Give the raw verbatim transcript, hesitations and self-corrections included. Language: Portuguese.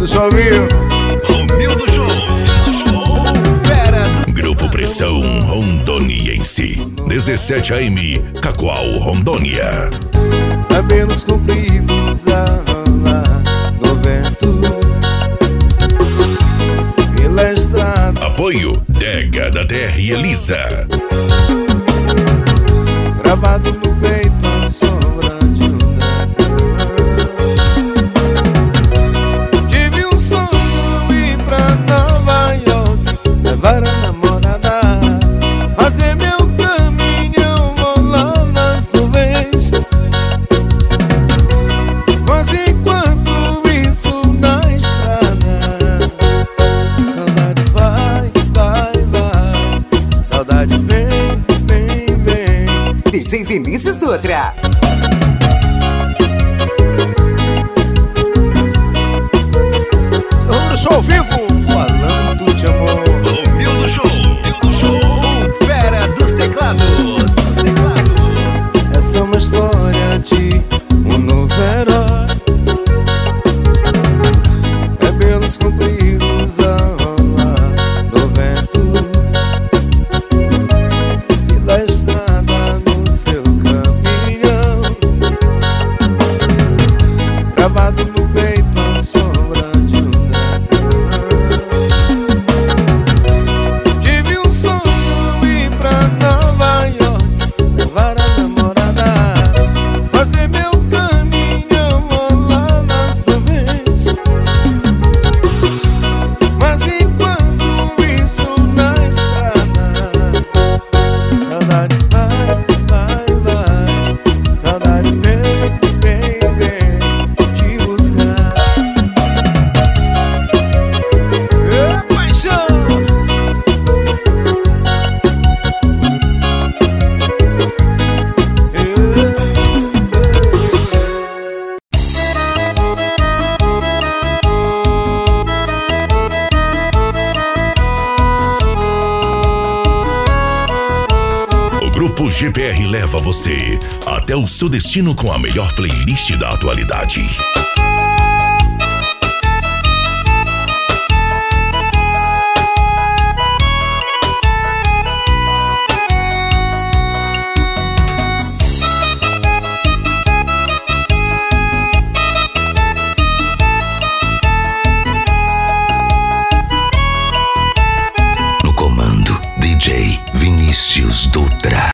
Romildo Show, viu? Romildo Show. Grupo Pressão Rondoniense, dezessete A M, Cacoal, Rondônia. Cabelos compridos a rolar no vento pela estrada. Apoio Dega da Terra e Elisa. Gravado no peito a sombra de um dragão. Tive um sonho ir pra Nova York, levar a namorada, fazer meu caminhão, volar nas nuvens. Mas enquanto isso na estrada, saudade vai, vai, vai, saudade vem, vem, vem. D J Vinícius Dutra. Sobre o show vivo, falando de amor. Romildo Show. Romildo Show. Fera dos teclados. Essa é uma história de um novo herói. Cabelos compridos a rolar no vento pela estrada no seu caminhão. Gravado no peito a sombra de um dragão. Tive um sonho ir pra Nova York, levar a namorada, fazer meu caminhão, volar nas nuvens. Mas enquanto isso na estrada, saudade vai, vai, vai, saudade vem, vem, vem te buscar. É paixão. O Grupo G P R leva você até o seu destino com a melhor playlist da atualidade. No comando, D J Vinícius Dutra.